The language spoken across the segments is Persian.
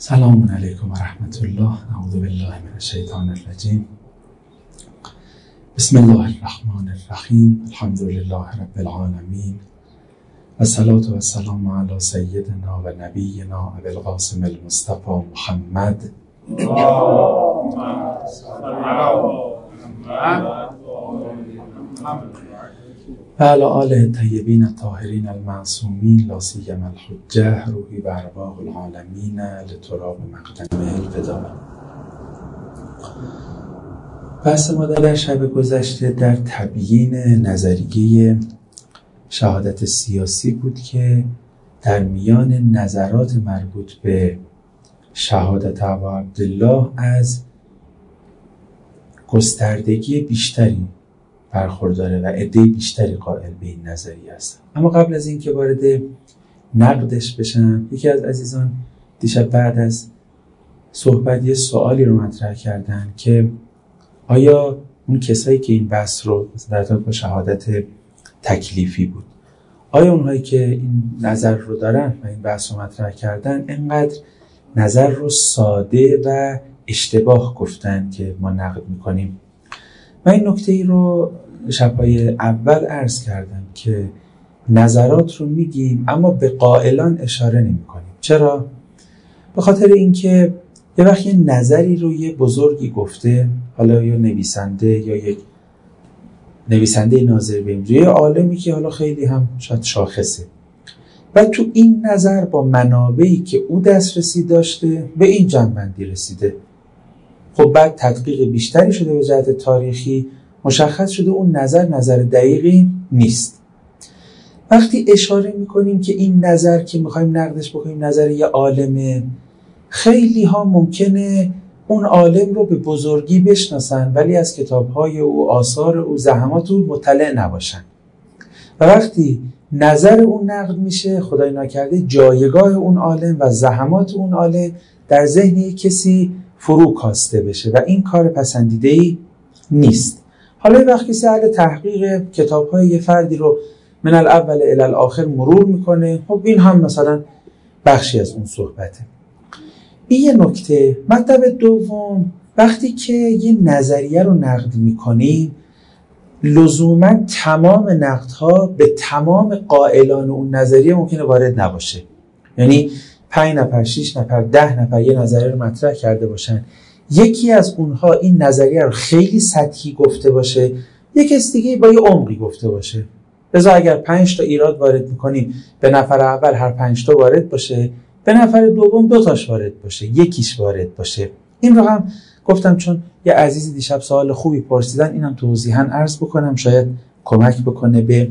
سلام علیکم و رحمت الله. اعوذ بالله من الشیطان الرجیم. بسم الله الرحمن الرحیم. الحمد لله رب العالمین و الصلاة و السلام علی سیدنا و نبینا ابی القاسم المصطفى محمد و علی آله الطیبین الطاهرین المعصومین لا سیما الحجه روحی و ارواح العالمین لتراب مقدمه الفدا. بحث ما در شب گذشته در تبیین نظریه شهادت سیاسی بود که در میان نظرات مربوط به شهادت ابا عبدالله از گستردگی بیشتری برخورداره و عده بیشتری قائل به این نظریه است. اما قبل از اینکه وارد نقدش بشم، یکی از عزیزان دیشب بعد از صحبت یه سوالی رو مطرح کردن که آیا اون کسایی که این بحث رو در ارتباط با شهادت تکلیفی بود، آیا اونهایی که این نظر رو دارن و این بحث رو مطرح کردن اینقدر نظر رو ساده و اشتباه گفتن که ما نقد میکنیم؟ من این نکته ای رو شب‌های اول عرض کردم که نظرات رو میگیم اما به قائلان اشاره نمی کنیم. چرا؟ به خاطر اینکه یه وقت یه نظری رو یه بزرگی گفته، حالا یا نویسنده یا یک نویسنده ناظر به امروز، یه عالمی که حالا خیلی هم شاید شاخصه و تو این نظر با منابعی که او دسترسی داشته به این جنبندی رسیده. خب بعد تدقیق بیشتری شده به جهت تاریخی، مشخص شده اون نظر دقیقی نیست. وقتی اشاره میکنیم که این نظر که میخوایم نقدش بکنیم نظر یه عالمه، خیلی ها ممکنه اون عالم رو به بزرگی بشناسن ولی از کتابهای او، آثار او، زحمات او مطلع نباشن و وقتی نظر اون نقد میشه، خدای نکرده جایگاه اون عالم و زحمات اون عالم در ذهن کسی فرو کاسته بشه و این کار پسندیده‌ای نیست. حالا وقتی سهل تحقیق کتاب‌های یه فردی رو من الاول الی الاخر مرور میکنه، خب این هم مثلا بخشی از اون صحبته. این یه نکته. مطلب دوم، وقتی که یه نظریه رو نقد میکنیم لزوما تمام نقدها به تمام قائلان اون نظریه ممکنه وارد نباشه. یعنی 5 نفر، 6 نفر، 10 نفر یه نظریه رو مطرح کرده باشن، یکی از اونها این نظریه رو خیلی سطحی گفته باشه، یک کس دیگه با یه عمقی گفته باشه. لذا اگر 5 تا ایراد وارد میکنیم، به نفر اول هر 5 تا وارد باشه، به نفر دوم 2 تاش وارد باشه، یکیش وارد باشه. این رو هم گفتم چون یه عزیزی دیشب سوال خوبی پرسیدن، اینم توضیحاً عرض بکنم، شاید کمک بکنه به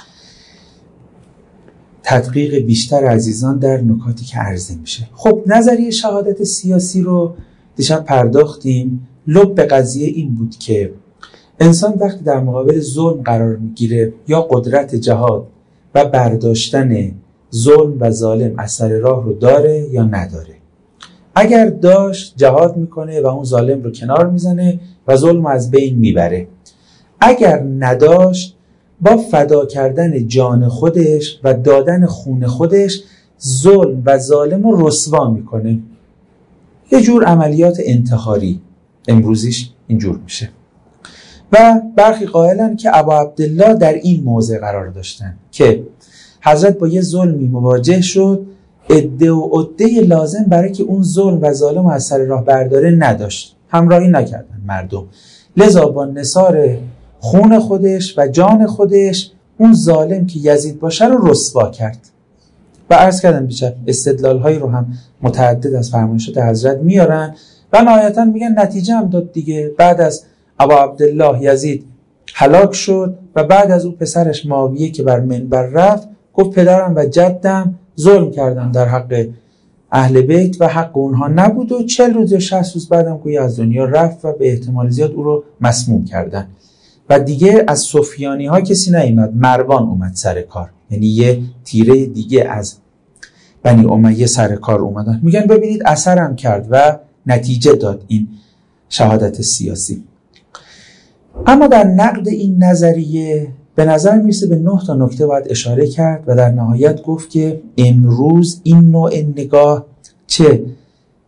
تدقیق بیشتر عزیزان در نکاتی که عرضه میشه. خب نظریه شهادت سیاسی رو دیشب پرداختیم. لب به قضیه این بود که انسان وقتی در مقابل ظلم قرار میگیره یا قدرت جهاد و برداشتن ظلم و ظالم از سر راه رو داره یا نداره. اگر داشت جهاد میکنه و اون ظالم رو کنار میزنه و ظلم از بین میبره. اگر نداشت با فدا کردن جان خودش و دادن خون خودش ظلم و ظالم رو رسوا میکنه. یه جور عملیات انتحاری امروزیش اینجور میشه. و برخی قائلن که ابا عبدالله در این موضع قرار داشتن که حضرت با یه ظلمی مواجه شد، عده و عده لازم برای که اون ظلم و ظالم از سر راه برداره نداشت، همراهی نکردن مردم، لذا با نثار خون خودش و جان خودش اون ظالم که یزید باشه رو رسوا کرد. و عرض کردم بیچاره استدلال هایی رو هم متعدد از فرمایشات حضرت میارن و نهایتا میگن نتیجه هم داد دیگه. بعد از ابا عبدالله یزید هلاک شد و بعد از او پسرش معاویه که بر منبر رفت گفت پدرم و جدم ظلم کردن در حق اهل بیت و حق اونها نبود و 40 روز یا 60 روز بعدم گویا از دنیا رفت و به احتمال زیاد او رو مسموم کردن و دیگه از سفیانی ها کسی نیامد، مروان اومد سر کار. یعنی یه تیره دیگه از بنی امیه سر کار اومدن. میگن ببینید اثرم کرد و نتیجه داد این شهادت سیاسی. اما در نقد این نظریه به نظر میرسه به 9 تا نکته باید اشاره کرد و در نهایت گفت که امروز این نوع نگاه چه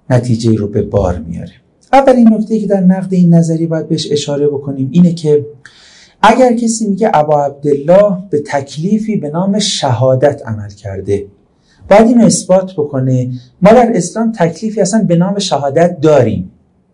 نتیجه رو به بار میاره. اولین نکته که در نقد این نظریه باید بهش اشاره بکنیم اینه که اگر کسی میگه ابا عبدالله به تکلیفی به نام شهادت عمل کرده، باید اینو اثبات بکنه ما در اسلام تکلیفی اصلا به نام شهادت داریم.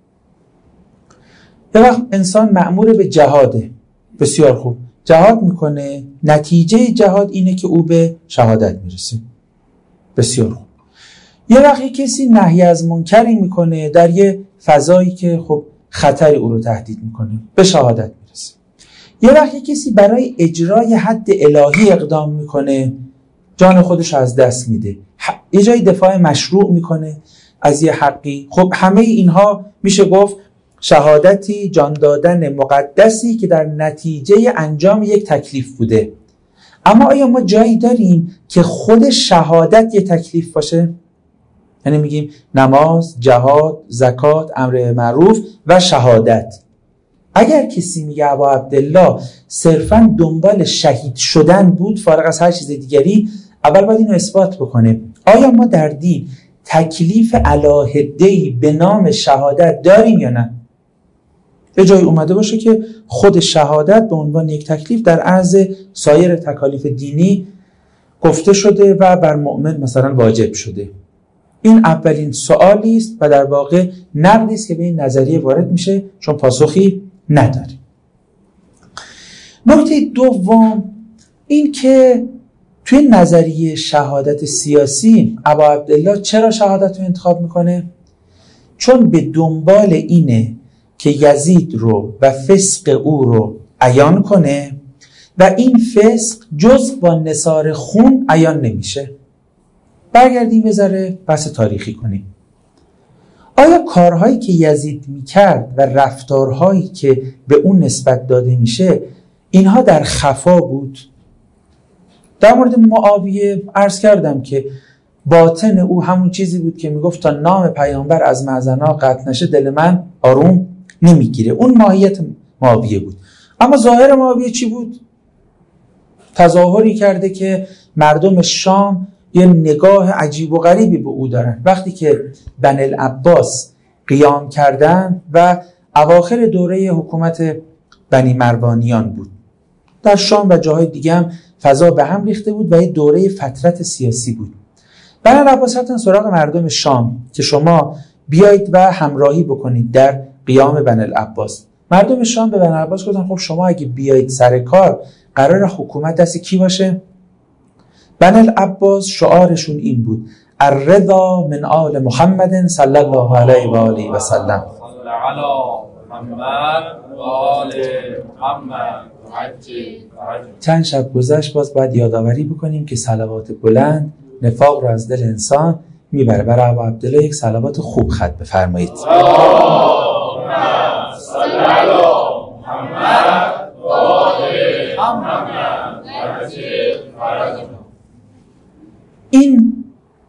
یه وقت انسان مأمور به جهاده، بسیار خوب، جهاد میکنه، نتیجه جهاد اینه که او به شهادت میرسه، بسیار خوب. یه وقت کسی نهی از منکری میکنه در یه فضایی که خب خطری او رو تهدید میکنه، به شهادت میرسه. یه وقت کسی برای اجرای حد الهی اقدام میکنه، جان خودش از دست میده، یه جای دفاع مشروع میکنه از یه حقی. خب همه اینها میشه گفت شهادتی، جان دادن مقدسی که در نتیجه انجام یک تکلیف بوده. اما آیا ما جایی داریم که خود شهادت یک تکلیف باشه؟ یعنی میگیم نماز، جهاد، زکات، امر معروف و شهادت. اگر کسی میگه ابا عبدالله صرفاً دنبال شهید شدن بود فارغ از هر چیز دیگری، اول باید اینو اثبات بکنه آیا ما در دین تکلیف علاهده‌ای به نام شهادت داریم یا نه؟ به جای اومده باشه که خود شهادت به عنوان یک تکلیف در عرض سایر تکالیف دینی گفته شده و بر مؤمن مثلا واجب شده. این اولین سوالی است و در واقع نقدی است که به این نظریه وارد میشه، چون پاسخی نداره. نکته دوم این که توی نظریه شهادت سیاسی ابا عبدالله چرا شهادت رو انتخاب میکنه؟ چون به دنبال اینه که یزید رو و فسق او رو عیان کنه و این فسق جز با نثار خون عیان نمیشه. برگردیم یه ذره بحث تاریخی کنیم. آیا کارهایی که یزید میکرد و رفتارهایی که به اون نسبت داده میشه اینها در خفا بود؟ در مورد معاویه عرض کردم که باطن او همون چیزی بود که میگفت تا نام پیامبر از معزنا قطع نشه دل من آروم نمیگیره. اون ماهیت معاویه بود. اما ظاهر معاویه چی بود؟ تظاهری کرده که مردم شام یه نگاه عجیب و غریبی به او دارن. وقتی که بنی العباس قیام کردن و اواخر دوره حکومت بنی مروانیان بود، در شام و جاهای دیگه هم فضا به هم ریخته بود و یه دوره فترت سیاسی بود. بنی العباس رفتن سراغ مردم شام که شما بیایید و همراهی بکنید در قیام بنی العباس. مردم شام به بنی العباس گفتن خب شما اگه بیایید سر کار قرار حکومت دست کی باشه؟ بنی العباس شعارشون این بود: الرضا من آل محمد صلی الله علیه و آله و سلم. چند شب گذشت، باز باید یادآوری بکنیم که صلوات بلند نفاق رو از دل انسان میبره. برای ابا عبدالله یک صلوات خوب خط بفرمایید. این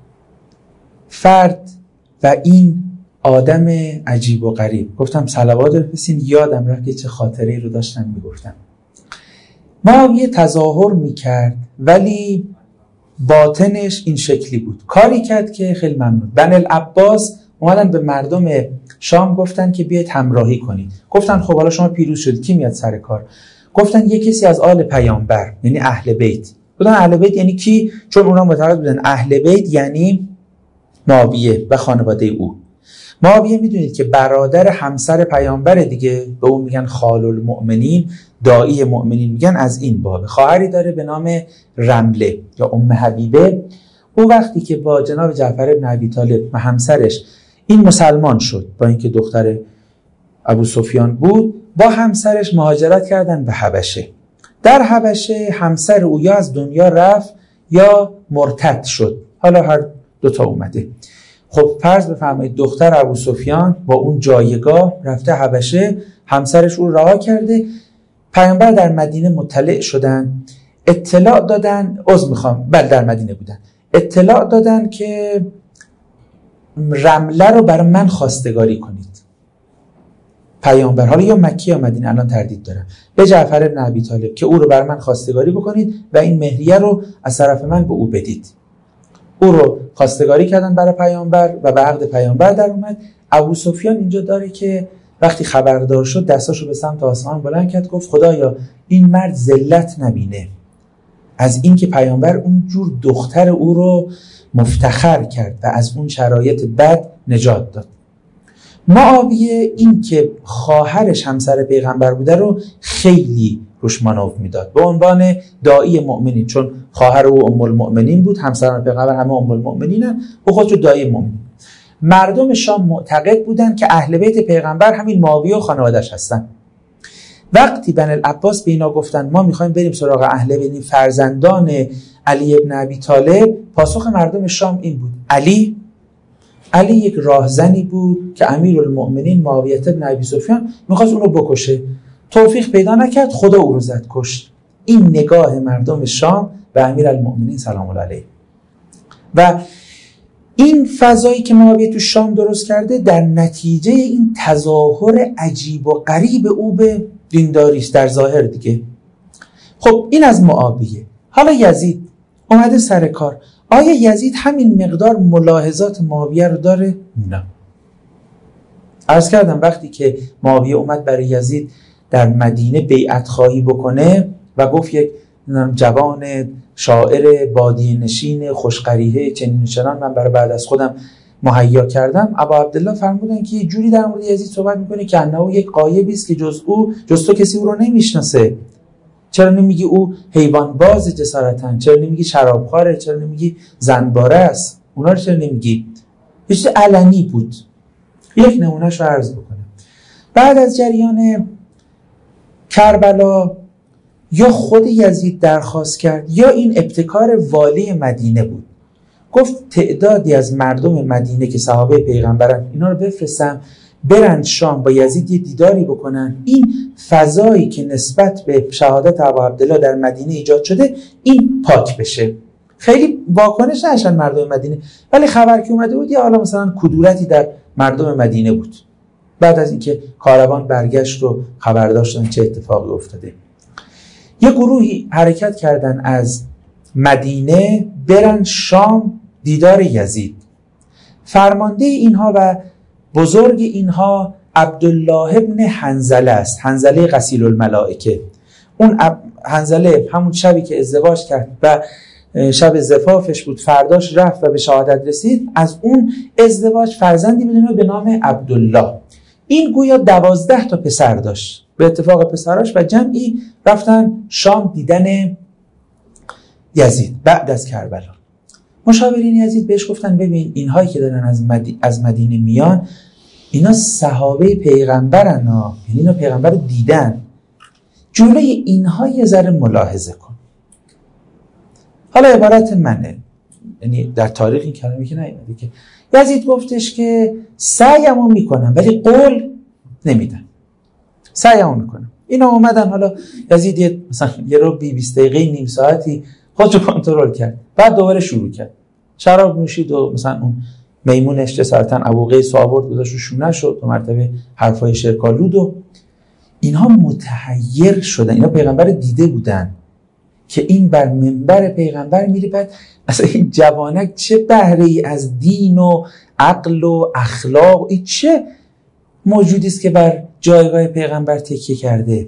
فرد و این آدم عجیب و غریب، گفتم صلوات بفرستین، یادم رفت که چه خاطره‌ای رو داشتم میگفتم. معاویه تظاهر میکرد ولی باطنش این شکلی بود. کاری کرد که خیلی ممنون. بنی العباس اومدن به مردم شام گفتن که بیاید همراهی کنید. گفتن خب حالا شما پیروز شدید، کی میاد سر کار؟ گفتن یه کسی از آل پیامبر، یعنی اهل بیت. گفتن اهل بیت یعنی کی؟ چون اونا معتقد بودن اهل بیت یعنی معاویه و خانواده او. معاویه میدونید که برادر همسر پیامبر دیگه، به اون میگن خال المؤمنین، داعی مؤمنین میگن. از این باب خواهری داره به نام رمله یا ام حبیبه. او وقتی که با جناب جعفر بن ابی طالب و همسرش این مسلمان شد، با اینکه دختر ابو سفیان بود، با همسرش مهاجرت کردن به حبشه. در حبشه همسر او یا از دنیا رفت یا مرتد شد، حالا هر دوتا اومده. خب فرض بفرمایید دختر ابو سفیان با اون جایگاه رفته حبشه، همسرش او رها کرده. پیامبر در مدینه مطلع شدن، اطلاع دادن، در مدینه بودن، اطلاع دادن که رمله رو برای من خواستگاری کنید. پیامبر، حالا یا مکی یا مدینه، الان تردید دارم، به جعفر بن ابی طالب که او رو برای من خواستگاری بکنید و این مهریه رو از طرف من به او بدید. او رو خواستگاری کردن برای پیامبر و به عقد پیامبر در اومد. ابو سفیان اینجا داره که وقتی خبردار شد دستاشو به سمت آسمان بلند کرد، گفت خدایا این مرد ذلت نبینه از اینکه پیامبر اونجور دختر او رو مفتخر کرد و از اون شرایط بد نجات داد. معاویه این که خواهرش همسر پیغمبر بوده رو خیلی روش مانور میداد به عنوان داعی مؤمنین، چون خواهر او ام المؤمنین بود، همسران پیغمبر همه ام المؤمنینن، او خودشو داعی مؤمنین. مردم شام معتقد بودن که اهل بیت پیغمبر همین معاویه و خانواده‌اش هستن. وقتی بنی العباس به اینا گفتن ما میخوایم بریم سراغ اهل بیت فرزندان علی ابن ابی طالب، پاسخ مردم شام این بود علی یک راهزنی بود که امیرالمؤمنین معاویه ابن ابی سفیان میخواست اون رو بکشه، توفیق پیدا نکرد، خدا او رو زد کشت. این نگاه مردم شام به امیرالمؤمنین سلام الله علیه. و این فضایی که معاویه تو شام درست کرده در نتیجه این تظاهر عجیب و غریب او به دینداری است در ظاهر دیگه. خب این از معاویه. حالا یزید اومده سر کار. آیا یزید همین مقدار ملاحظات معاویه رو داره؟ نه. عرض کردم وقتی که معاویه اومد برای یزید در مدینه بیعت خواهی بکنه و گفت یک جوان شاعر بادیه نشین خوشقریحه چنین چنان من برای بعد از خودم مهیا کردم، ابا عبدالله فرمودن که یه جوری در مورد یزید صحبت میکنه که انه یک غایبی است که جز تو کسی او رو نمیشناسه. چرا نمیگی او حیوان باز جسارتن؟ چرا نمیگی شرابخواره؟ چرا نمیگی زنباره است؟ اونا رو چرا نمیگی؟ یه چیز علنی بود. یک نمونهش رو عرض بکنم. بعد از جریان کربلا یا خود یزید درخواست کرد یا این ابتکار والی مدینه بود، گفت تعدادی از مردم مدینه که صحابه پیغمبرن اینا رو بفرستم برند شام با یزید یه دیداری بکنن، این فضایی که نسبت به شهادت ابا عبدالله در مدینه ایجاد شده این پاک بشه. خیلی واکنش نشن مردم مدینه، ولی خبر که اومده بود یا حالا مثلا کدورتی در مردم مدینه بود. بعد از اینکه کاروان برگشت و خبر داشتن چه اتفاقی افتاده، یه گروهی حرکت کردن از مدینه برن شام دیدار یزید. فرمانده اینها و بزرگ اینها عبدالله ابن حنظله است، حنظله غسیل الملائکه. اون حنظله همون شبی که ازدواج کرد و شب زفافش بود، فرداش رفت و به شهادت رسید. از اون ازدواج فرزندی بدونه به نام عبدالله. این گویا 12 تا پسر داشت به اتفاق پسراش و جمعی رفتن شام دیدن یزید بعد از کربلا. مشاورین یزید بهش گفتن ببین اینهایی که دارن از مدینه میان اینا صحابه پیغمبرن ها، یعنی اینا پیغمبر رو دیدن، جلوی اینها یه ذره ملاحظه کن. حالا عبارت منه، یعنی در تاریخ این کلمه که نیومده که یزید گفتش که سعیمو میکنم ولی قول نمیدن، سعیمو میکنم. اینا اومدن، حالا یزید مثلا یه رو 20 دقیقه نیم ساعتی خودشو کنترل کرد، بعد دوباره شروع کرد شراب نوشید و مثلا اون میمونش جسارتاً ابو قیس آورد گذاشت رو شونه شد و مرتبه حرفای شرکالود و اینها متحیر شدن. اینا پیغمبر دیده بودن که این بر منبر پیغمبر میره، بعد اصلا این جوانک چه بهره‌ای از دین و عقل و اخلاق، این چه موجودی است که بر جایگاه پیغمبر تکیه کرده.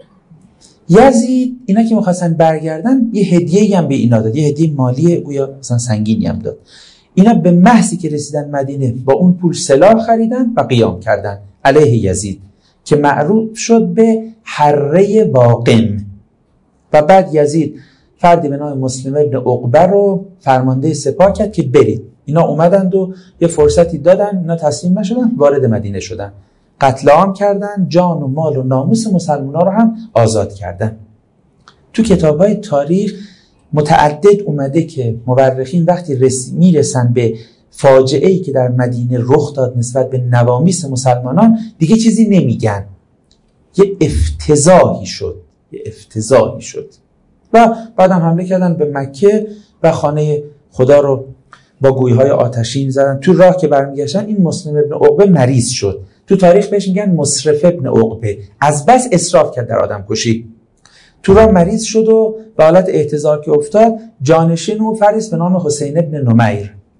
یزید اینا که می‌خواستن برگردن یه هدیه‌ای هم به اینا داد، یه هدیه مالی گویا مثلا سنگینی هم داد. اینا به محضی که رسیدن مدینه با اون پول سلاح خریدن و قیام کردن علیه یزید که معروف شد به حره واقم. و بعد یزید فردی به نام مسلم ابن عقبه رو فرمانده سپاه کرد که برید. اینا اومدند و یه فرصتی دادن، اینا تسلیم نشدن، وارد مدینه شدن، قتل عام کردن، جان و مال و ناموس مسلمان‌ها رو هم آزاد کردن. تو کتاب‌های تاریخ متعدد اومده که مورخین وقتی میرسن به فاجعه‌ای که در مدینه رخ داد نسبت به نوامیس مسلمانان دیگه چیزی نمیگن، یه افتضاحی شد و بعدم حمله کردن به مکه و خانه خدا رو با گوی‌های آتشین زدن. تو راه که برمیگشتن این مسلم ابن عقبه مریض شد. تو تاریخ بهش میگن مسرف ابن عقبه، از بس اسراف کرد در آدم کشی. تو راه مریض شد و به حالت احتضار که افتاد، جانشین او فریس به نام حسین ابن نمیر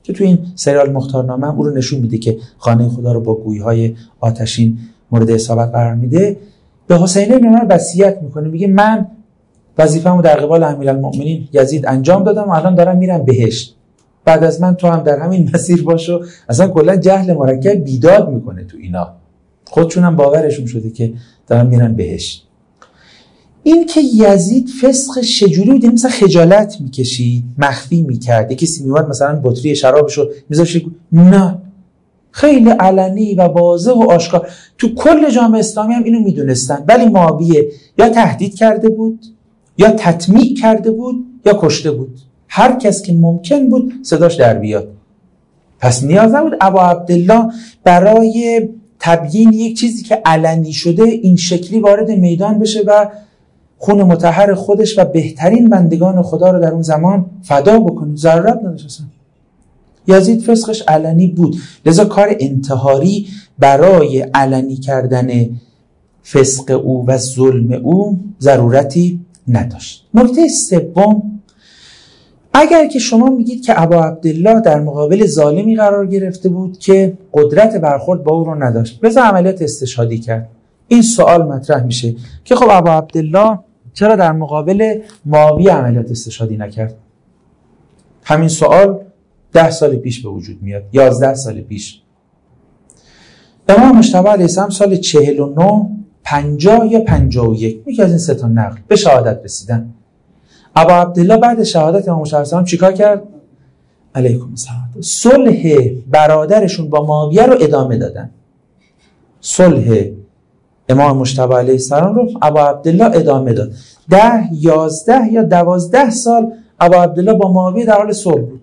که تو این سریال مختارنامه هم او رو نشون میده که خانه خدا رو با گویهای آتشین مورد اصابت قرار میده. به حسین بن عمر وصیت میکنه، میگه من وظیفه‌مو در قبال امیرالمؤمنین یزید انجام دادم و الان دارم میرم بهشت، بعد از من تو هم در همین مسیر باشو. اصلا کلا جهل مرکب بیداد میکنه تو اینا، خودشون هم باورشون شده که دارن میرن بهشت. این که یزید فسقش چجوری بود، مثلا خجالت میکشید، مخفی میکرد، یکی کسی میومد مثلا بطری شرابشو میذاشت، نه، خیلی علنی و واضح و آشکار. تو کل جامعه اسلامی هم اینو میدونستن، ولی معاویه یا تهدید کرده بود یا تطمیع کرده بود یا کشته بود، هر کس که ممکن بود صداش در بیاد. پس نیاز نبود ابا عبدالله برای تبیین یک چیزی که علنی شده این شکلی وارد میدان بشه و خون مطهر خودش و بهترین بندگان خدا رو در اون زمان فدا بکنه. ضرورت نداشت اصلا. یزید فسقش علنی بود، لذا کار انتحاری برای علنی کردن فسق او و ظلم او ضرورتی نداشت. نکته سوم، اگر که شما میگید که ابا عبدالله در مقابل ظالمی قرار گرفته بود که قدرت برخورد با او رو نداشت، بذار عملیات استشهادی کرد، این سوال مطرح میشه که خب ابا عبدالله چرا در مقابل معاویه عملیات استشهادی نکرد؟ همین سوال 10 سال پیش به وجود میاد، 11 سال پیش. امام مجتبی علیه السلام سال 49 50 یا 51 یکی از این سه تا نقل به شهادت رسیدن. ابا عبدالله بعد شهادت امام مجتبی علیه السلام چیکار کرد؟ علیکم السلام. صلح برادرشون با معاویه رو ادامه دادن. صلح امام مجتبی علیه السلام رو ابا عبدالله ادامه داد. 10 11 یا 12 سال ابا عبدالله با معاویه در حال صلح بود.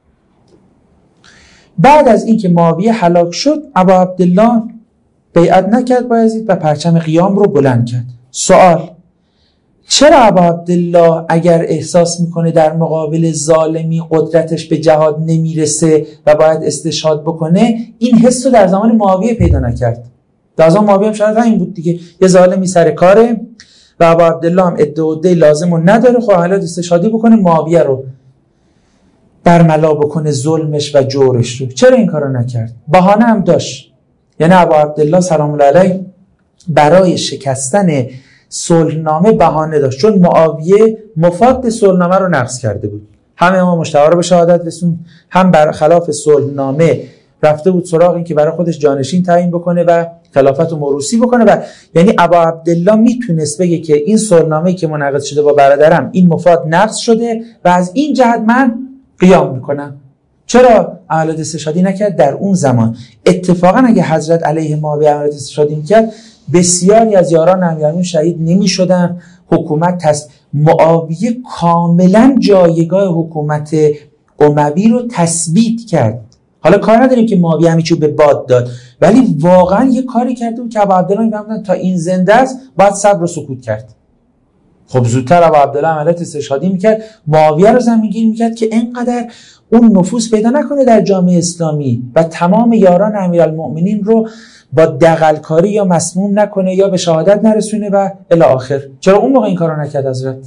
بعد از اینکه معاویه هلاک شد، ابا عبدالله بیعت نکرد با یزید و پرچم قیام رو بلند کرد. سوال، چرا ابا عبدالله اگر احساس میکنه در مقابل ظالمی قدرتش به جهاد نمیرسه و باید استشهاد بکنه، این حس رو در زمان معاویه پیدا نکرد؟ در زمان معاویه هم شاید همین بود دیگه، یه ظالمی سر کاره و ابا عبدالله هم عده لازم رو نداره، خب حالا استشهادی بکنه معاویه رو برملا بکنه ظلمش و جورش رو. چرا این کارو نکرد؟ بهانه هم داشت. یعنی ابا عبدالله سلام الله علیه برای شکستن صلحنامه بهانه داشت، چون معاویه مفاد صلحنامه رو نقض کرده بود. هم امام مجتبی رو به شهادت رسون، هم بر خلاف صلحنامه رفته بود سراغ این که برای خودش جانشین تعیین بکنه و خلافت رو موروثی بکنه. و یعنی ابا عبدالله میتونست بگه که این صلحنامه‌ای که منعقد شده با برادرم این مفاد نقض شده و از این جهت من قیام میکنم. چرا عملیات استشهادی نکرد در اون زمان؟ اتفاقا اگه حضرت علیه معاویه عملیات استشهادی میکرد، بسیاری از یاران امیرالمومنین شهید نمیشدن، حکومت معاویه کاملا جایگاه حکومت اموی رو تثبیت کرد. حالا کار نداریم که معاویه همیچو به باد داد، ولی واقعا یه کاری کرده بود که ابا عبدالله میفهمدن تا این زنده است باید صبر و سکوت کرد. خب زودتر ابا عبدالله عملیات استشهادی میکرد، معاویه رو زمینگیر میکرد که اینقدر اون نفوذ پیدا نکنه در جامعه اسلامی و تمام یاران امیرالمؤمنین رو با دغلکاری یا مسموم نکنه یا به شهادت نرسونه و الی آخر. چرا اون موقع این کارو نکرد حضرت؟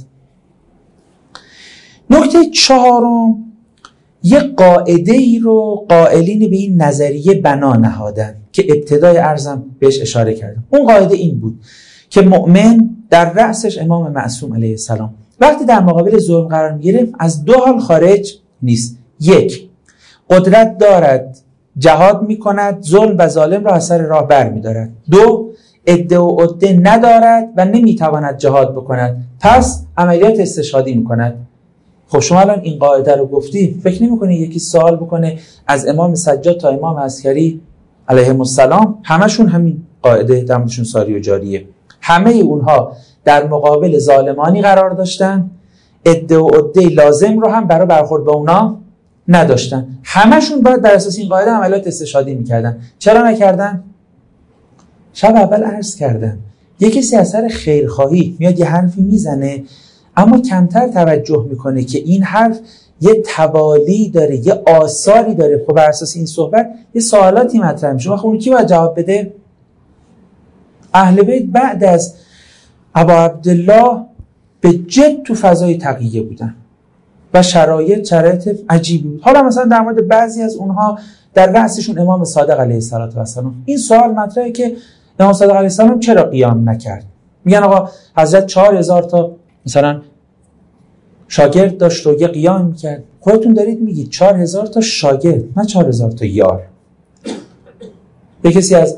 نکته چهارم، یه قاعده ای رو قائلین به این نظریه بنا نهادن که ابتدای عرضم بهش اشاره کردم. اون قاعده این بود که مؤمن در رأسش امام معصوم علیه السلام وقتی در مقابل ظلم قرار میگیره از دو حال خارج نیست. یک، قدرت دارد جهاد میکند، ظلم و ظالم را از سر راه بر میدارد. دو، عده و عده ندارد و نمیتواند جهاد بکند، پس عملیات استشهادی میکند. خب شما الان این قاعده رو گفتی، فکر نمی‌کنی یکی سوال بکنه از امام سجاد تا امام عسکری علیهم السلام همشون همین قاعده در موردشون ساری و جاریه؟ همه اونها در مقابل ظالمانی قرار داشتن، عده و عده لازم رو هم برای برخورد با اونا نداشتن. همشون باید بر اساس این قاعده عملیات استشهادی میکردن. چرا نکردن؟ شب اول عرض کردم یه کسی از سر خیرخواهی میاد یه حرفی میزنه، اما کمتر توجه میکنه که این حرف یه توالی داره، یه آثاری داره. خب بر اساس این صحبت یه سوالاتی مطرح میشه. خب اون کی باید جواب بده؟ اهل بیت بعد از ابا عبدالله به جد تو فضای تقیه بودن. و شرایط عجیبی بود. حالا مثلا در مورد بعضی از اونها در رأسشون امام صادق علیه السلام این سوال مطرحه که امام صادق علیه السلام چرا قیام نکرد؟ میگن آقا حضرت 4000 تا مثلا شاگرد داشت و یه قیام میکرد. خودتون دارید میگید 4000 تا شاگرد، نه 4000 تا یار. یه کسی از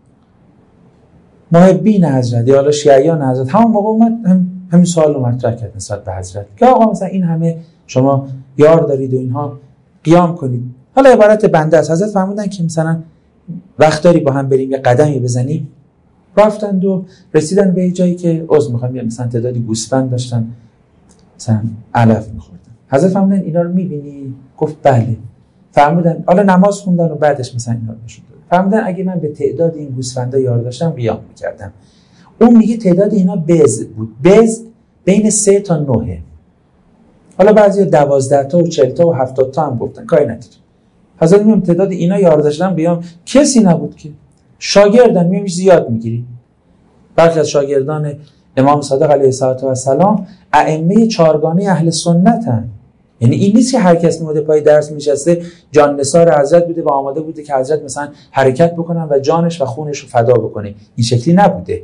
محبین حضرت یا حالا شیعیان حضرت همون موقع اومد همین سوال رو مطرح کرد نسبت به حضرت که آقا مثلا این همه شما یار دارید و اینها قیام کنید. حالا عبارت بنده است. حضرت فرمودن که مثلا وقت داری با هم بریم یه قدمی بزنیم. رفتند و رسیدن به جایی که عذر میخوام مثلا تعدادی گوسفند داشتن مثلا علف میخوردن. حضرت فرمودن اینا رو میبینی؟ گفت بله. فرمودن حالا نماز خوندن و بعدش مثلا اینا رو نشون داد. فرمودن اگه من به تعداد این گوسفندا یار داشتم قیام میکردم. اون میگه تعداد اینا بز بود. بز بین 3 تا 9. حالا بعضی 12 تا و 40 تا و 70 تا هم گفتن، کاری نداره. حضرت میگم تعداد اینا یار داشتن قیام کسی نبود که شاگردن میمیش زیاد میگیری. برخی از شاگردان امام صادق علیه السلام ائمه چهارگانه اهل سنتن. یعنی این نیست که هر کس میومده پای درس میشسته جان نثار حضرت بوده و آماده بوده که حضرت مثلا حرکت بکنن و جانش و خونش رو فدا بکنه. این شکلی نبوده.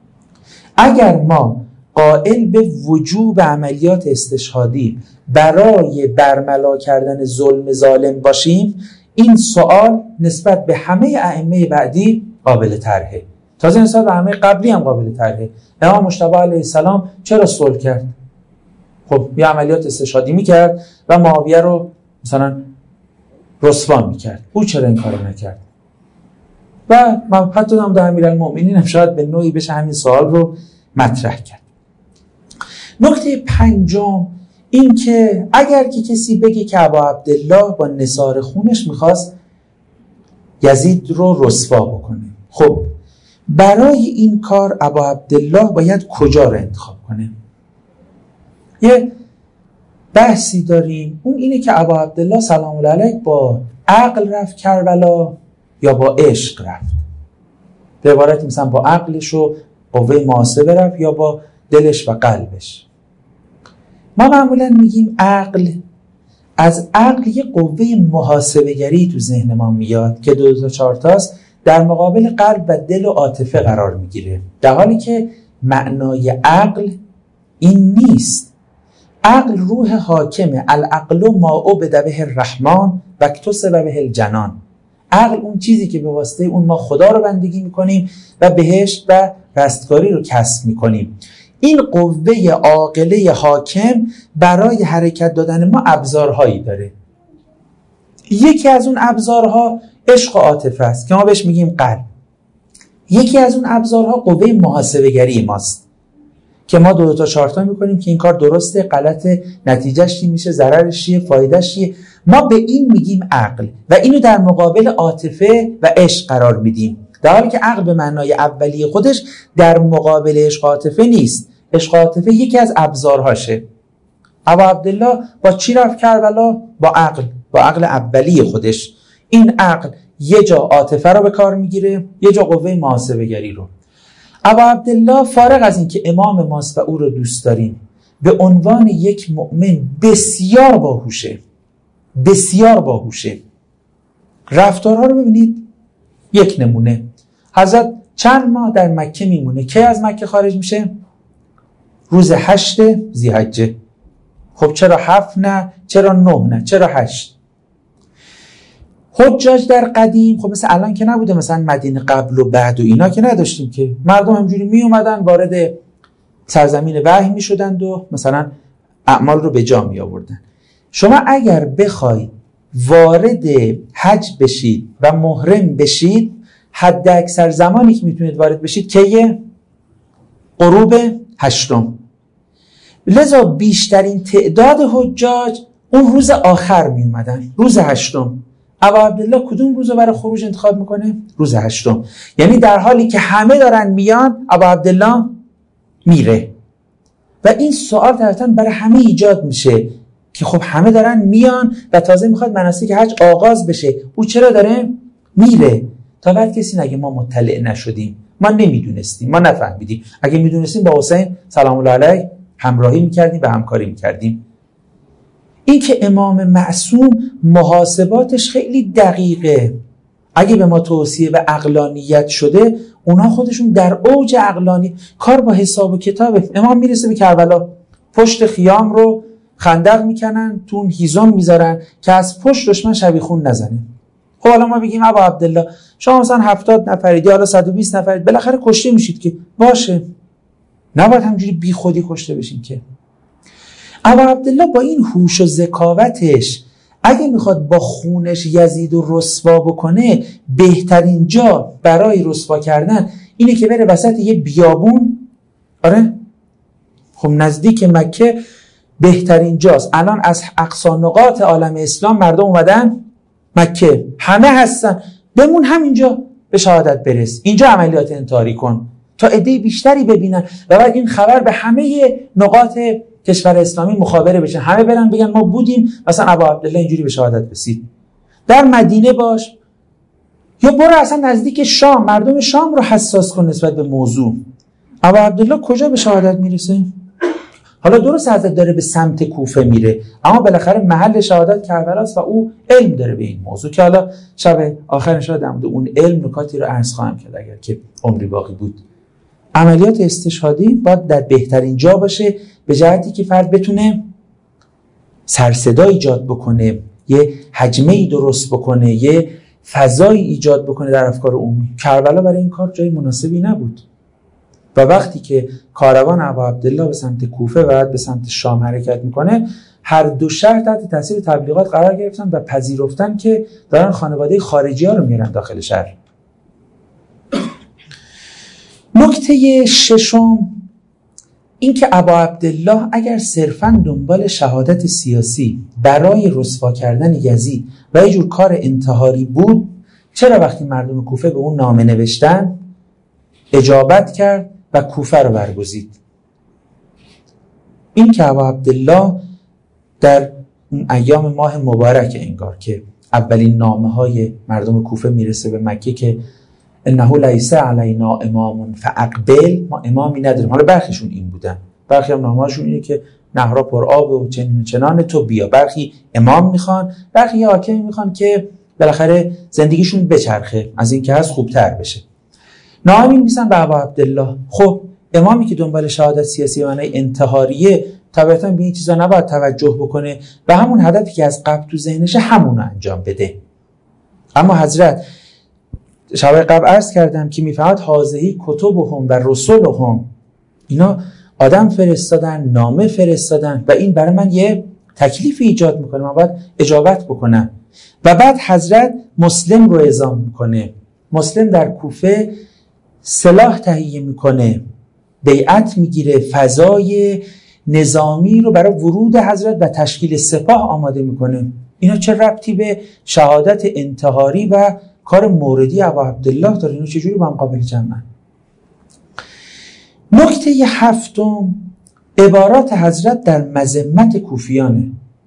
اگر ما قائل به وجوب عملیات استشهادی برای برملا کردن ظلم ظالم باشیم، این سوال نسبت به همه ائمه بعدی قابل طرحه. تازه نسبت به همه قبلی هم قابل طرحه. امام مجتبی علیه السلام چرا صلح کرد؟ خب یه عملیات استشهادی میکرد و معاویه رو مثلا رسوا میکرد. او چرا این کارو نکرد؟ و حتی هم در امیرالمؤمنین هم شاید به نوعی بشه همین سوال رو مطرح کرد. نکته پنجم این که اگر که کسی بگه که ابا عبدالله با نثار خونش میخواست یزید رو رسوا بکنه، خب برای این کار ابا عبدالله باید کجا رو انتخاب کنه؟ یه بحثی داریم، اون اینه که ابا عبدالله سلام الله علیه با عقل رفت کربلا یا با عشق رفت. به عبارتی مثلا با عقلش و قوه محاسبه رفت یا با دلش و قلبش. ما معمولا میگیم عقل. از عقل یه قوه محاسبه گری تو ذهن ما میاد که 2 تا 4 تاست، در مقابل قلب و دل و عاطفه قرار میگیره، در حالی که معنای عقل این نیست. عقل روح حاکمه. العقل ما عبد به الرحمن و اکتسب به الجنان. عقل اون چیزی که به واسطه اون ما خدا رو بندگی میکنیم و بهشت و رستگاری رو کسب میکنیم. این قوه عاقله حاکم برای حرکت دادن ما ابزارهایی داره. یکی از اون ابزارها عشق و عاطفه است که ما بهش میگیم قلب. یکی از اون ابزارها قوه محاسبه گری ماست که ما 2 تا 4 تا میکنیم که این کار درسته، غلطه، نتیجهش چی میشه، ضررش چیه، فایدهش چیه. ما به این میگیم عقل و اینو در مقابل عاطفه و عشق قرار میدیم، در حالی که عقل به معنای اولیه خودش در مقابل عشق و عاطفه نیست. عشق و عاطفه یکی از ابزارهاشه. ابا عبدالله با چی رفت کربلا؟ با عقل اولیه خودش. این عقل یه جا عاطفه رو به کار میگیره، یه جا قوه محاسبه گری رو. ابا عبدالله فارغ از این که امام ماست و او رو دوست داریم، به عنوان یک مؤمن بسیار باهوشه. رفتارها رو ببینید. یک نمونه، حضرت چند ماه در مکه میمونه. کی از مکه خارج میشه؟ روز 8 ذی‌حجه. خب چرا 7 نه؟ چرا 9 نه؟ چرا 8؟ حجاج در قدیم خب مثل الان که نبوده، مثلا مدینه قبل و بعد و اینا که نداشتیم که مردم همجوری می اومدن وارد سرزمین وحی می شدند و مثلا اعمال رو به جا می آوردن. شما اگر بخواید وارد حج بشید و محرم بشید، حد اکثر زمانی که میتونید وارد بشید کیه؟ غروب 8. لذا بیشترین تعداد حجاج اون روز آخر می اومدن، روز 8. ابا عبدالله کدوم روز رو برای خروج انتخاب میکنه؟ روز 8. یعنی در حالی که همه دارن میان، ابا عبدالله میره. و این سوال طبعاً برای همه ایجاد میشه که خب همه دارن میان و تازه میخواد مناسک حج آغاز بشه، او چرا داره میره؟ تا بعد کسی نگه ما مطلع نشدیم، ما نمیدونستیم، ما نفهمیدیم. اگه میدونستیم با حسین سلام الله علیه همراهی میکردیم و همکاری میکردیم. این که امام معصوم محاسباتش خیلی دقیقه. اگه به ما توصیه به عقلانیت شده، اونا خودشون در اوج عقلانی، کار با حساب و کتابه. امام میرسه به کربلا، پشت خیام رو خندق میکنن، تو اون هیزم میذارن که از پشت دشمن شبیخون نزنه. خب حالا ما بگیم ابا عبدالله شما مثلا 70 نفرید یا حالا 120 نفرید، بالاخره کشته میشید که باشه، نباید همجوری بی خودی کشته بشین که. ابا عبدالله با این هوش و ذکاوتش اگه میخواد با خونش یزید رو رسوا بکنه، بهترین جا برای رسوا کردن اینه که بره وسط یه بیابون. آره خب نزدیک مکه بهترین جاست. الان از اقصی نقاط عالم اسلام مردم اومدن مکه، همه هستن، بمون همینجا به شهادت برس، اینجا عملیات انتحاری کن تا عده بیشتری ببینن و بعد این خبر به همه نقاط کشور اسلامی مخابره بشه، همه برن بگن ما بودیم مثلا ابا عبدالله اینجوری به شهادت رسید. در مدینه باش یا برو اصلا نزدیک شام، مردم شام رو حساس کن نسبت به موضوع. ابا عبدالله کجا به شهادت میرسه؟ حالا درست حضرت داره به سمت کوفه میره، اما بالاخره محل شهادت کربلاست و او علم داره به این موضوع که حالا شب آخر شاید هم اون علم نکاتی رو عرض خواهم کرد اگر که عمری باقی بود. عملیات استشهادی باید در بهترین جا باشه، به جهتی که فرد بتونه سرصدا ایجاد بکنه، یه حجمه‌ای درست بکنه، یه فضایی ایجاد بکنه در افکار عمومی. کربلا برای این کار جای مناسبی نبود و وقتی که کاروان ابا عبدالله به سمت کوفه و بعد به سمت شام حرکت میکنه، هر دو شهر تحت تاثیر تبلیغات قرار گرفتن و پذیرفتن که دارن خانواده خارجی ها رو میارن داخل شهر. نکته ششم این که ابا عبدالله اگر صرفاً دنبال شهادت سیاسی برای رسوا کردن یزید و یه جور کار انتحاری بود، چرا وقتی مردم کوفه به اون نامه نوشتن اجابت کرد و کوفه رو برگزید؟ این که ابا عبدالله در اون ایام ماه مبارک انگار که اولین نامه های مردم کوفه میرسه به مکه که انه لیس علینا امام فاقبل، ما امامی نداریم. حالا برخیشون این بودن، برخی هم نامه‌هاشون اینه که نهرها پر آب و چنان تو بیا. برخی امام میخوان، برخی یه حاکمی میخوان که بالاخره زندگیشون بچرخه، از این که هست خوبتر بشه. نامه می‌نویسن به ابا عبدالله. خب امامی که دنبال شهادت سیاسی و معنای انتحاریه طبعاً به این چیزا نباید توجه بکنه و همون هدفی که از قبل تو ذهنشه همون رو انجام بده. اما حضرت شب قبل عرض کردم که میفهمد حاضهی کتبهم و رسولهم، اینا آدم فرستادن، نامه فرستادن و این برای من یه تکلیفی ایجاد میکنه، من باید اجابت بکنم. و بعد حضرت مسلم رو اعزام میکنه. مسلم در کوفه سلاح تهیه میکنه، بیعت میگیره، فضای نظامی رو برای ورود حضرت و تشکیل سپاه آماده میکنه. اینا چه ربطی به شهادت انتحاری و کار موردی ابا عبدالله داره؟ اینو چجوری با هم قابل جمعن؟ نکته هفتم عبارات حضرت در مذمت کوفیانه.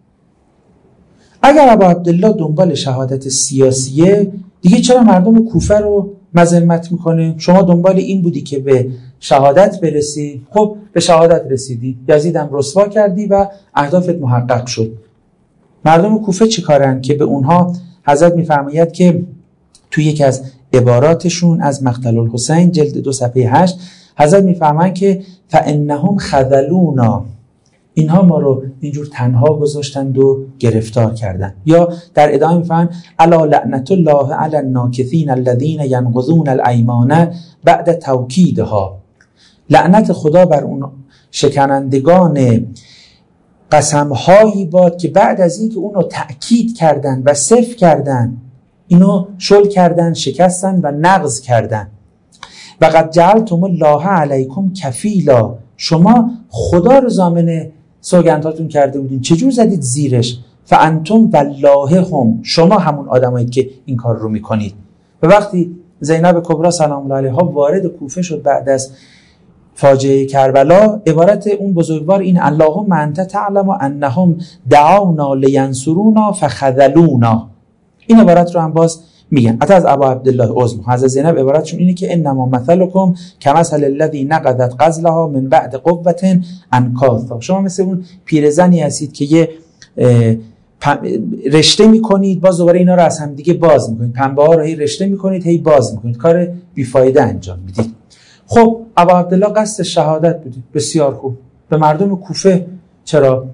اگر ابا عبدالله دنبال شهادت سیاسیه، دیگه چرا مردم کوفه رو مذمت میکنه؟ شما دنبال این بودی که به شهادت برسی، خب به شهادت رسیدی، یزیدم رسوا کردی و اهدافت محقق شد. مردم کوفه چی کارن که به اونها حضرت میفرماید که توی یکی از عباراتشون از مقتل الحسین جلد 2 صفحه 8 حضرت میفرماید که فانهم خذلونا، اینها ما رو اینجور تنها گذاشتند و گرفتار کردند. یا در ادامه میفرماید الا لعنت الله علی الناکثین الذین ینقضون الایمان بعد توکیدها، لعنت خدا بر اون شکنندگان قسمهایی باد که بعد از این که اونو تأکید کردن و صفر کردن، اینو شل کردن، شکستن و نقض کردن. و قد جعلتم الله علیکم کفیلا، شما خدا رو ضامن سوگنداتون کرده بودین، چجور زدید زیرش؟ فانتم والله هم، شما همون آدمایید که این کار رو میکنید. و وقتی زینب کبرا سلام الله علیها وارد کوفه شد بعد از فاجعه کربلا، عبارت اون بزرگوار این اللهم انت تعلم انهم دعونا لینصرونا فخذلونا، این عبارت رو هم باز میگن. حتی از ابا عبدالله عظم حضرت زینب عبارتشون اینه که انما مثلکم کمثل الذی نقضت غزلها من بعد قوة انکاثا، شما مثل اون پیرزنی هستید که یه رشته میکنید، باز دوباره اینا رو از هم دیگه باز میکنید، پنبه ها رو هی رشته میکنید، هی باز میکنید، کار بیفایده انجام میدید. خب ابا عبدالله قصد شهادت بوده، بسیار خوب. به مردم کوفه چرا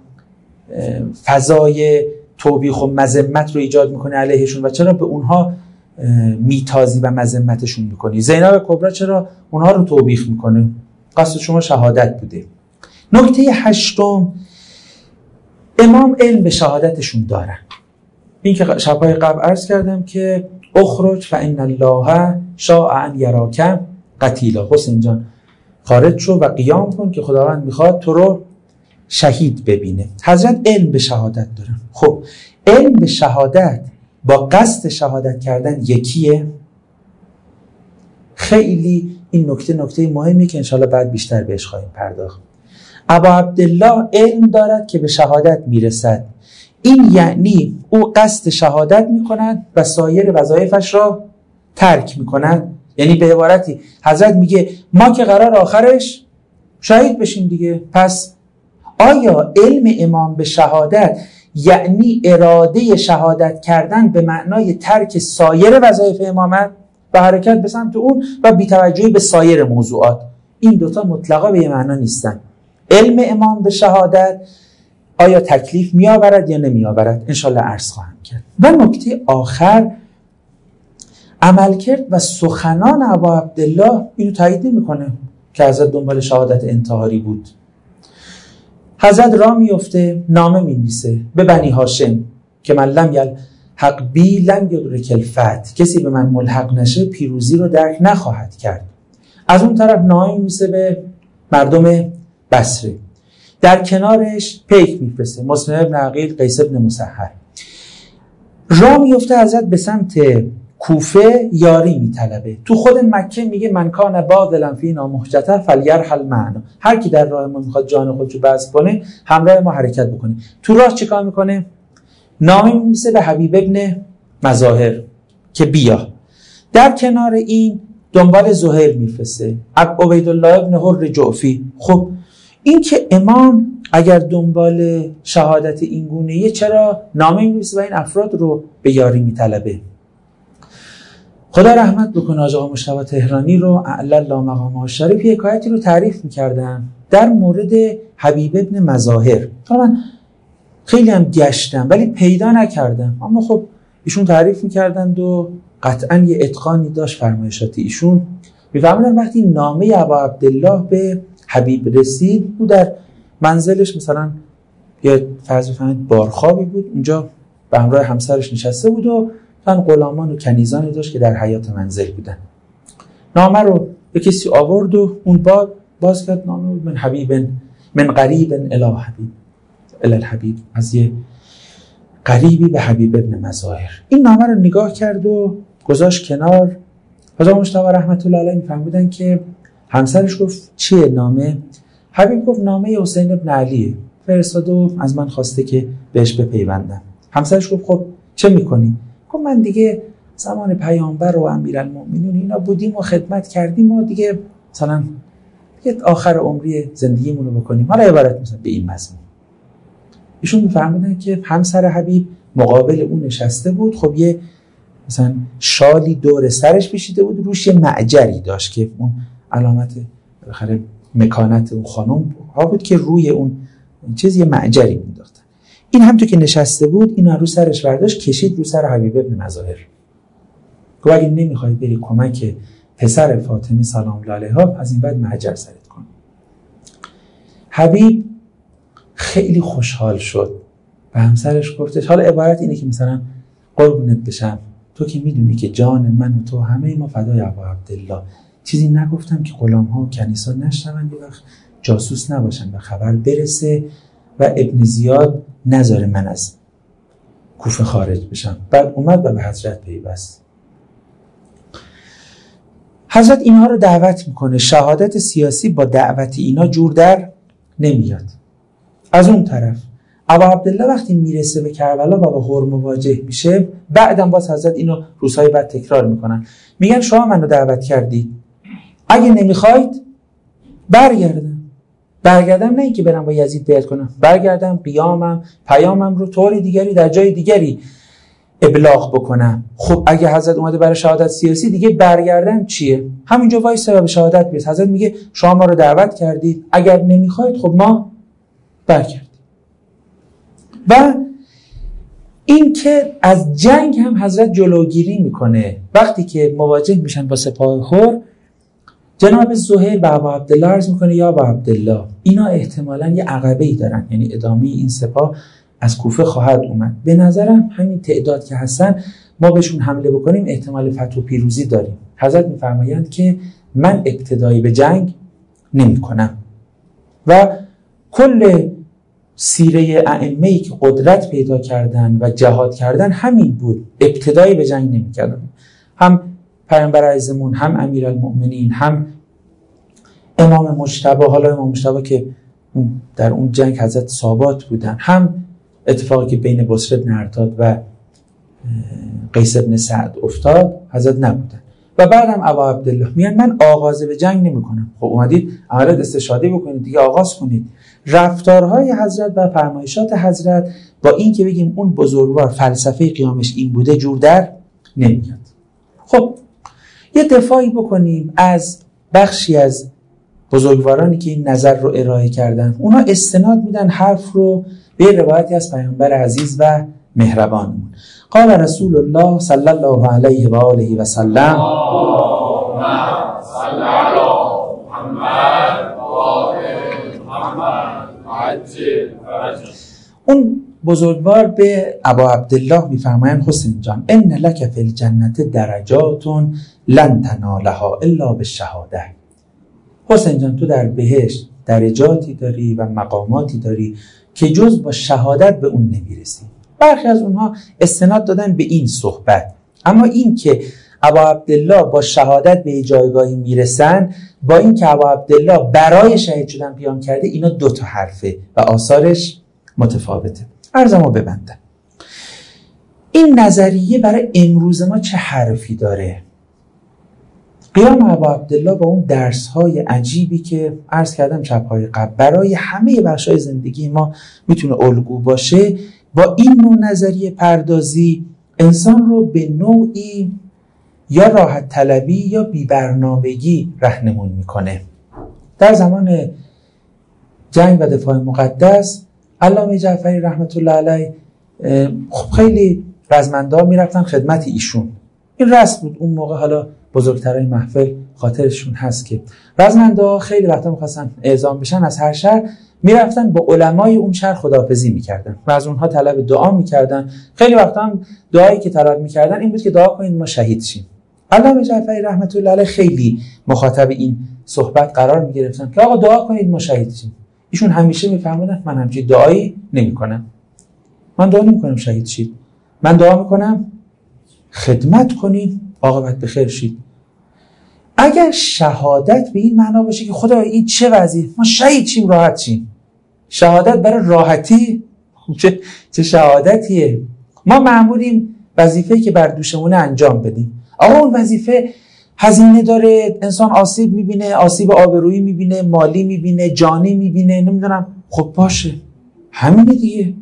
فضای توبیخ و مذمت رو ایجاد میکنه علیهشون و چرا به اونها میتازی و مذمتشون میکنی؟ زینب کبرا چرا اونها رو توبیخ میکنه؟ قصد شما شهادت بوده. نکته 8، امام علم به شهادتشون دارن. این که شبهای قبل عرض کردم که اخرج فان الله شاء ان یراک قتیلا، حسین جان خارج شو و قیام کن که خداوند میخواد تو رو شهید ببینه. حضرت علم به شهادت دارن. خب علم به شهادت با قصد شهادت کردن یکیه؟ خیلی این نکته مهمی که انشاءالله بعد بیشتر بهش خواهیم پرداخت. ابا عبدالله علم دارد که به شهادت میرسد، این یعنی او قصد شهادت میکند و سایر وظایفش را ترک میکند. یعنی به عبارتی حضرت میگه ما که قرار آخرش شهید بشیم دیگه، پس آیا علم امام به شهادت یعنی اراده شهادت کردن به معنای ترک سایر وظایف امامت و حرکت به سمت اون و بی‌توجهی به سایر موضوعات؟ این دوتا مطلقا به یه معنا نیستن. علم امام به شهادت آیا تکلیف می آورد یا نمی آورد؟ انشالله عرض خواهم کرد. و نکته آخر، عملکرد و سخنان ابا عبدالله اینو تایید نمی‌کنه که حضرت دنبال شهادت انتحاری بود. حضرت را میفته، نامه می‌نویسه به بنی هاشم که من لم یلحق بی لم یدرک الفتح، کسی به من ملحق نشه پیروزی رو درک نخواهد کرد. از اون طرف نامه می‌نویسه به مردم بصره، در کنارش پیک میفرسته، مسلم ابن عقیل، قیس ابن مسحر. را میفته حضرت به سمت کوفه، یاری میطلبه. تو خود مکه میگه من کان باذلا فینا محجته فلیرحل معنا، هر کی در راه ما میخواد جان خودشو بذل کنه همراه ما حرکت بکنه. تو راه چیکار میکنه؟ نامه می‌نویسه به حبیب ابن مظاهر که بیا. در کنار این دنبال زهیر میفرسته، عبیدالله ابن حر جعفی. خب این که امام اگر دنبال شهادت این گونه‌ایه چرا نامه می‌نویسه و این افراد رو به یاری میطلبه؟ خدا رحمت بکنه آقا مجتبی تهرانی رو اعلی الله مقامه الشریف یه حکایتی رو تعریف می‌کردن در مورد حبیب ابن مظاهر. من خیلی هم گشتم ولی پیدا نکردم، اما خب ایشون تعریف می‌کردند و قطعاً یه اتقانی داشت فرمایشات ایشون. می‌فهمیدن وقتی نامه ابا عبدالله به حبیب رسید، او در منزلش مثلا یه فرض بفرمایید بارخوابی بود، اونجا به همراه همسرش نشسته بود و غلامان و کنیزانی داشت که در حیاط منزل بودن. نامه رو به کسی آورد و اون باز کرد، نامه بود من حبیب من قریب الی حبیب الی الحبیب، از یه قریبی به حبیب ابن مظاهر. این نامه رو نگاه کرد و گذاشت کنار. حضرت مجتبی رحمت الله علیه می‌فرمودن که همسرش گفت چیه نامه؟ حبیب گفت نامه حسین ابن علیه، فرستاده و از من خواسته که بهش بپیوندم. همسرش گفت خب چه میکنی؟ گفت من دیگه زمان پیامبر و امیرالمومنین اینا بودیم و خدمت کردیم و دیگه مثلا آخر عمری زندگیمون رو بکنیم، حالا عبارت مثلا به این مضمون. ایشون میفهمیدن که همسر حبیب مقابل اون نشسته بود، خب یه مثلا شالی دور سرش پیچیده بود، روش یه معجری داشت که اون علامت بالاخره مکانت اون خانم ها بود که روی اون چیز یه معجری مینداختن. این هم تو که نشسته بود اینو رو سرش برداشت کشید رو سر حبیب ابن مظاهر. گفت اگه نمیخوای بری کمک پسر فاطمه سلام الله علیها از این بعد معجر سرت کن. حبیب خیلی خوشحال شد و همسرش گفتش حالا عبارت اینه که مثلا قربونت بشم، تو که میدونی که جان من و تو همه ما فدای ابا عبدالله، چیزی نگفتم که غلام ها و کنیسا نشنون، یه وقت جاسوس نباشن و خبر برسه و ابن زیاد نذاره من از کوفه خارج بشم. بعد اومد و به حضرت پیوست. حضرت اینها رو دعوت میکنه. شهادت سیاسی با دعوت اینا جور در نمیاد. از اون طرف ابا عبدالله وقتی میرسه به کربلا و با هر مواجه میشه، بعدم باز حضرت اینو روزهای بعد تکرار میکنن، میگن شما منو دعوت کردید، اگه نمیخواید برگردن. برگردم نه اینکه برم با یزید بیعت کنم، برگردم قیامم پیامم رو طور دیگری در جای دیگری ابلاغ بکنم. خب اگه حضرت اومده برای شهادت سیاسی، دیگه برگردم چیه؟ همینجا وایسا به شهادت برس. حضرت میگه شما ما رو دعوت کردید، اگر نمیخواید خب ما برگردیم. و این که از جنگ هم حضرت جلوگیری میکنه. وقتی که مواجه میشن با سپاه خور، جناب زهیر به ابا عبدالله عرض میکنه یا ابا عبدالله، اینا احتمالاً یه عقبه‌ای دارن، یعنی ادامه این سپاه از کوفه خواهد اومد. به نظرم همین تعداد که هستن ما بهشون حمله بکنیم احتمال فتح و پیروزی داریم. حضرت میفرمایند که من ابتدایی به جنگ نمی کنم. و کل سیره ائمه‌ای که قدرت پیدا کردن و جهاد کردن همین بود، ابتدایی به جنگ نمی کردن. هم پیامبر اعظمون، هم امیرالمؤمنین، هم امام مجتبی، حالا امام مجتبی که در اون جنگ حضرت ثابت بودن، هم اتفاقی که بین بصر بن ارتاد و قیس بن سعد افتاد حضرت نبودن. و بعدم ابا عبدالله میگن من آغاز به جنگ نمی کنم. خب اومدید عملیات استشهادی بکنید دیگه، آغاز کنید. رفتارهای حضرت و فرمایشات حضرت با این که بگیم اون بزرگوار فلسفه قیامش این بوده جور در نمیاد. خب یه دفاعی بکنیم از بخشی از بزرگوارانی که این نظر رو ارائه کردن. اونا استناد میدن حرف رو به روایتی از پیامبر عزیز و مهربانمون. قال رسول الله صلی الله علیه و آله و سلم اون بزرگوار به ابا عبدالله میفرمایند حسین جان ان لک فی الجنة درجات لن تنالها الا بالشهاده. حسین جان تو در بهشت درجاتی داری و مقاماتی داری که جز با شهادت به اون نمیرسی. برخی از اونها استناد دادن به این صحبت، اما این که ابا عبدالله با شهادت به جایگاهی میرسن با این که ابا عبدالله برای شهید شدن پیام کرده، اینا دو تا حرفه و آثارش متفاوته. عرضمو ببندم. این نظریه برای امروز ما چه حرفی داره؟ قیام ابا عبدالله با اون درس‌های عجیبی که عرض کردم شب‌های قبل برای همه بخش‌های زندگی ما میتونه الگو باشه، با این نوع نظریه پردازی انسان رو به نوعی یا راحت طلبی یا بی‌برنامگی راهنمون میکنه. در زمان جنگ و دفاع مقدس علامه جعفری رحمت الله علیه خب خیلی رزمنده میرفتن خدمت ایشون. این رسم بود اون موقع، حالا بزرگترین محفل خاطرشون هست که رزمنده خیلی وقتا میخواستن اعزام بشن از هر شهر میرفتن با علمای اون شهر خداحافظی میکردن و از اونها طلب دعا میکردن. خیلی وقتا هم دعایی که طلب میکردن این بود که دعا کنید ما شهید شیم. علامه جعفری رحمت الله علیه خیلی مخاطب این صحبت قرار میگرفتن که آقا دعا کنید ما شهید شیم. ایشون همیشه میفرمودن من همچین دعایی نمیکنم. من دعا نمیکنم شهید شید، من دعا میکنم خدمت کنید عاقبت بخیر شید. اگر شهادت به این معنا باشه که خدا این چه وضعیه، ما شهید شیم راحت شیم، شهادت برای راحتی، چه شهادتیه؟ ما مأموریم وظیفه‌ای که بر دوشمونه انجام بدیم. آقا اون وظیفه هزینه داره، انسان آسیب میبینه، آسیب آبرویی میبینه، مالی میبینه، جانی میبینه، نمیدونم. خب باشه همینه دیگه.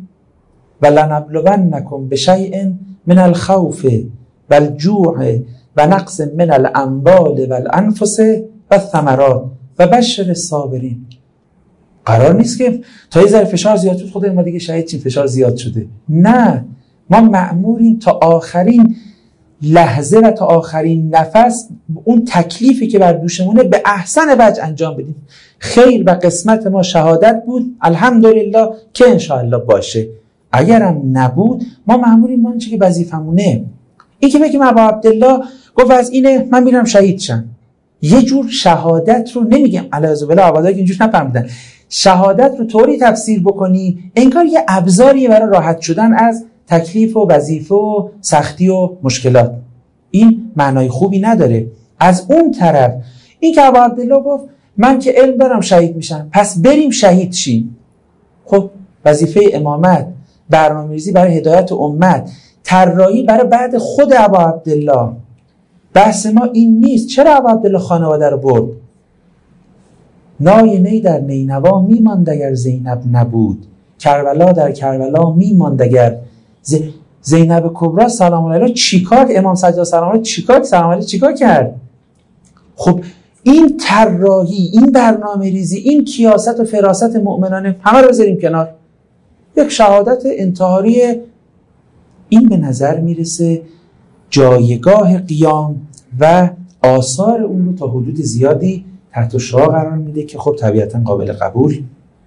ولنبلونکم بشیء من الخوف والجوع و نقص من الاموال والانفس والثمرات و بشر الصابرین. قرار نیست که تا یه ذره فشار زیاد شد خدا ما دیگه شهید چیم فشار زیاد شده. نه، ما مأموریم تا آخرین لحظه و تا آخرین نفس اون تکلیفی که بر دوشمونه به احسن وجه انجام بدیم. خیر و قسمت ما شهادت بود، الحمدلله که انشاءالله باشه. اگرم نبود ما مأموریم ما چه که وظیفمونه. این که بگیم ابا عبدالله گفت از اینه من میرم شهید شم، یه جور شهادت رو نمیگم علیه بالله عبادایی که اینجور نفهمیدن، شهادت رو طوری تفسیر بکنی انگار یه ابزاریه برای راحت شدن از تکلیف و وظیفه و سختی و مشکلات. این معنای خوبی نداره. از اون طرف این که ابا عبدالله گفت من که علم دارم شهید میشم پس بریم شهید شیم. خب وظیفه امامت، برنامه‌ریزی برای هدایت امت، طراحی برای بعد خود ابا عبدالله. بحث ما این نیست چرا ابا عبدالله خانواده رو برد. نای نی در نینوا میماند اگر زینب نبود، کربلا در کربلا میماند اگر زینب کبرا سلام الله علیها چیکار، امام سجاد سلام الله چیکار کرد؟ خب این طراحی، این برنامه ریزی، این کیاست و فراست مؤمنانه همه رو بذاریم کنار، یک شهادت انتحاری، این به نظر میرسه جایگاه قیام و آثار اون رو تا حدود زیادی تحت شعاع قرار میده که خب طبیعتا قابل قبول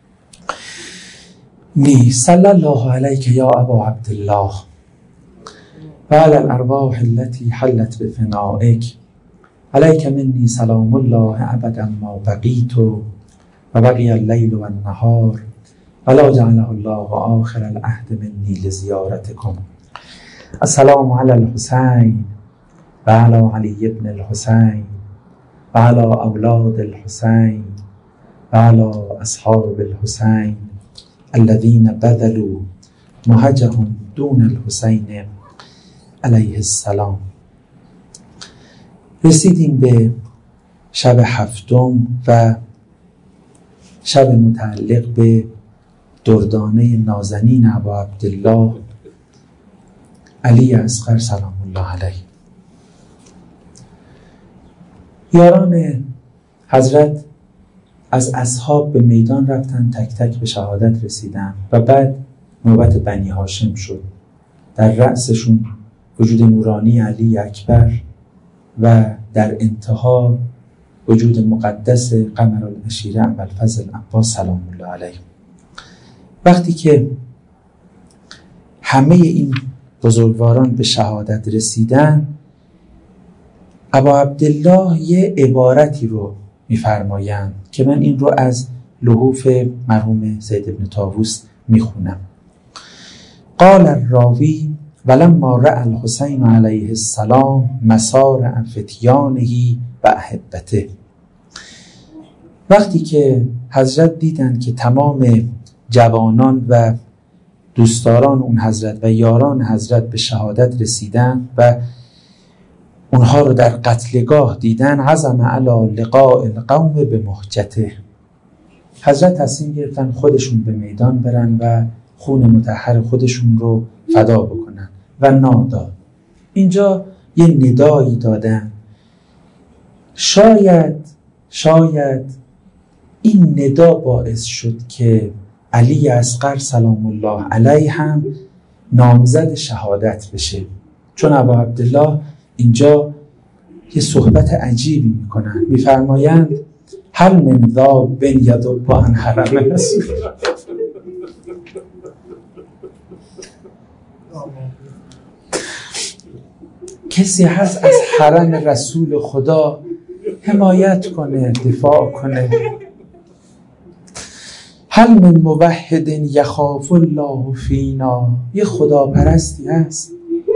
نیست. صلی الله علیک یا ابا عبدالله و علی الارواح التي حلت بفنائک، علیک منی سلام الله ابدا ما بقیت و بقی اللیل و النهار ولا جعله الله آخر العهد منی لزیارتکم. السلام علی الحسین و علی علی ابن الحسین و علی اولاد الحسین و علی اصحاب الحسین الذین بذلوا مهجهم دون الحسین علیه السلام. رسیدیم به شب هفتم و شب متعلق به دردانه نازنین ابا عبدالله علی اصغر سلام الله علیه. یاران حضرت از اصحاب به میدان رفتن، تک تک به شهادت رسیدن و بعد نوبت بنی هاشم شد. در رأسشون وجود نورانی علی اکبر و در انتها وجود مقدس قمرالعشیره ابوالفضل عباس سلام الله علیه. وقتی که همه این بزرگواران به شهادت رسیدن، ابا عبدالله یه عبارتی رو میفرمایند که من این رو از لحوف مرحوم سید ابن طاووس میخونم. قال الراوی ولما رأى الحسین علیه السلام مسار فتیانه و احبته. وقتی که حضرت دیدن که تمام جوانان و دوستداران اون حضرت و یاران حضرت به شهادت رسیدن و اونها رو در قتلگاه دیدن، عزم علی لقاء القوم به مهجته. حضرت تصمیم گرفتن خودشون به میدان برن و خون مطهر خودشون رو فدا بکنن و نادا. اینجا یه ندایی دادن. شاید این ندا باعث شد که علی اصغر سلام الله علیه هم نامزد شهادت بشه، چون ابا عبدالله اینجا یه صحبت عجیبی میکنن، میفرمایند هل من ذا بن یذب عن حرم رسول. کسی هست از حرم رسول خدا حمایت کنه، دفاع کنه؟ هل من موحد یخاف الله فینا. یه خداپرستی هست،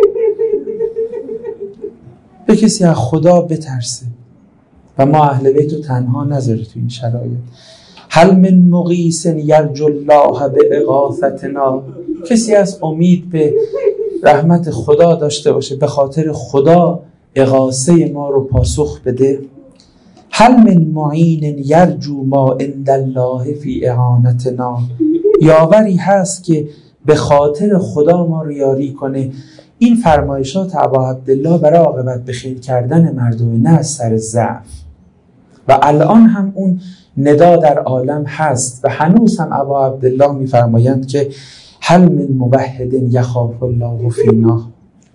به کسی از خدا بترسه و ما اهل بیت رو تنها نذاره تو این شرایط. هل من مغیث یرجو الله باغاثتنا. کسی از امید به رحمت خدا داشته باشه، به خاطر خدا اغاثه ما رو پاسخ بده. هل من معین یرجو ما عند الله فی اعانتنا. یاوری هست که به خاطر خدا ما رو یاری کنه. این فرمایشات ابا عبدالله برای عاقبت به خیر کردن مردم، نه از سر ضعف. و الان هم اون ندا در عالم هست و هنوز هم ابا عبدالله میفرمایند که هل من موحد یخاف الله فینا.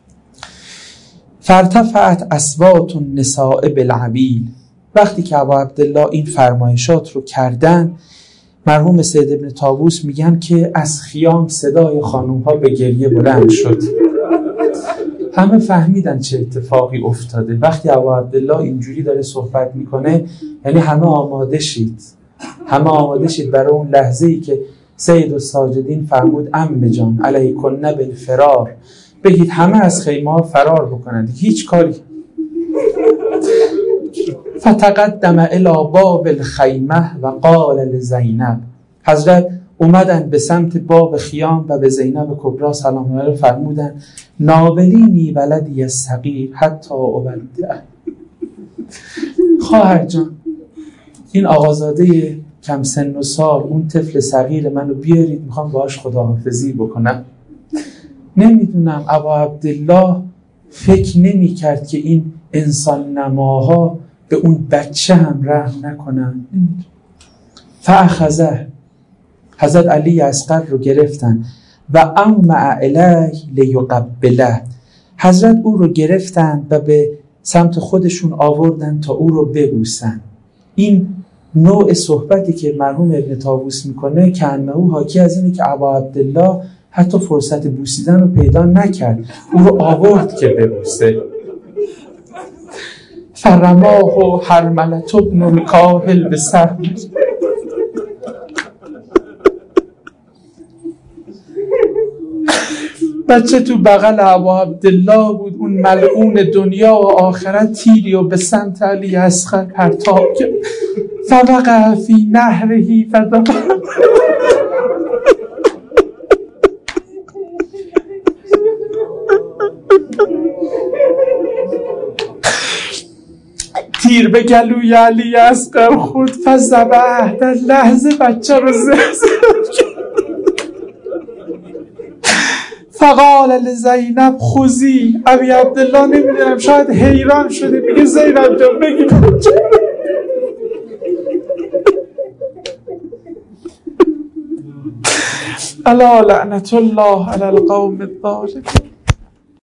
فارتفعت اصوات النساء بالعبیل. وقتی که ابا عبدالله این فرمایشات رو کردن، مرحوم سید ابن طاووس میگن که از خیام صدای خانوم ها به گریه بلند شد. همه فهمیدن چه اتفاقی افتاده. وقتی ابا عبدالله اینجوری داره صحبت میکنه، یعنی همه آماده شید برای اون لحظه‌ای که سید الساجدین فرمود عمه جان علیکن بالفرار، بگید همه از خیمه ها فرار بکنند، هیچ کاری. فتقدم الی باب الخیمه و قال لزینب. حضرت اومدن به سمت باب خیام و به زینب کبرا سلام الله فرمودن نابلینی ولدی الصغیر حتی ابلده. خواهر جان این آقازاده کم سن و سال، اون طفل صغیر منو بیارید میخوام باهاش خداحافظی بکنم. نمیدونم ابا عبدالله فکر نمی کرد که این انسان نماها به اون بچه هم رحم نکنن. فاخذه، حضرت علی اصغر رو گرفتن و اومع الیه لیقبله، حضرت او رو گرفتن و به سمت خودشون آوردن تا او رو ببوسن. این نوع صحبتی که مرحوم ابن طاووس میکنه که انه حاکی از اینه که ابا عبدالله حتی فرصت بوسیدن رو پیدا نکرد، او رو آورد که ببوسه. فرماه و حرملت ابن الکاهل به سهم، بچه تو بغل ابا عبدالله بود، اون ملعون دنیا و آخرت تیری و به سمت علی اصغر پرتاب کرد. فوقع فی نهرهی تیر به گلوی علی اصغر خود فذبح، در لحظه بچه رو زرزر کرد. فقال لزینب خذی، ابی عبدالله نمیدونم شاید حیران شده، میگه زینب جان بگی الا لعنت الله علی القوم الظالمین.